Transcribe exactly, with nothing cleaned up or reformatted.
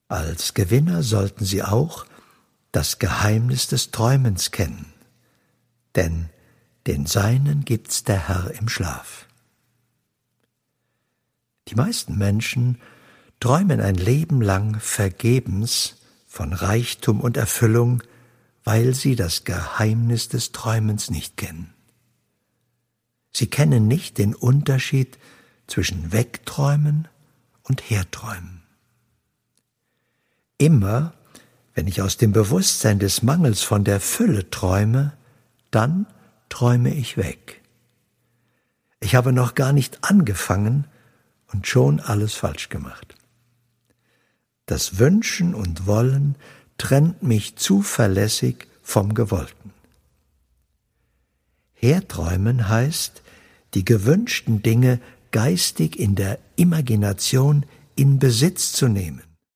Als Gewinner sollten Sie auch das Geheimnis des Träumens kennen, denn den Seinen gibt's der Herr im Schlaf. Die meisten Menschen träumen ein Leben lang vergebens von Reichtum und Erfüllung, weil sie das Geheimnis des Träumens nicht kennen. Sie kennen nicht den Unterschied zwischen Wegträumen und Herträumen. Immer, wenn ich aus dem Bewusstsein des Mangels von der Fülle träume, dann träume ich weg. Ich habe noch gar nicht angefangen und schon alles falsch gemacht. Das Wünschen und Wollen trennt mich zuverlässig vom Gewollten. Herträumen heißt, die gewünschten Dinge geistig in der Imagination in Besitz zu nehmen.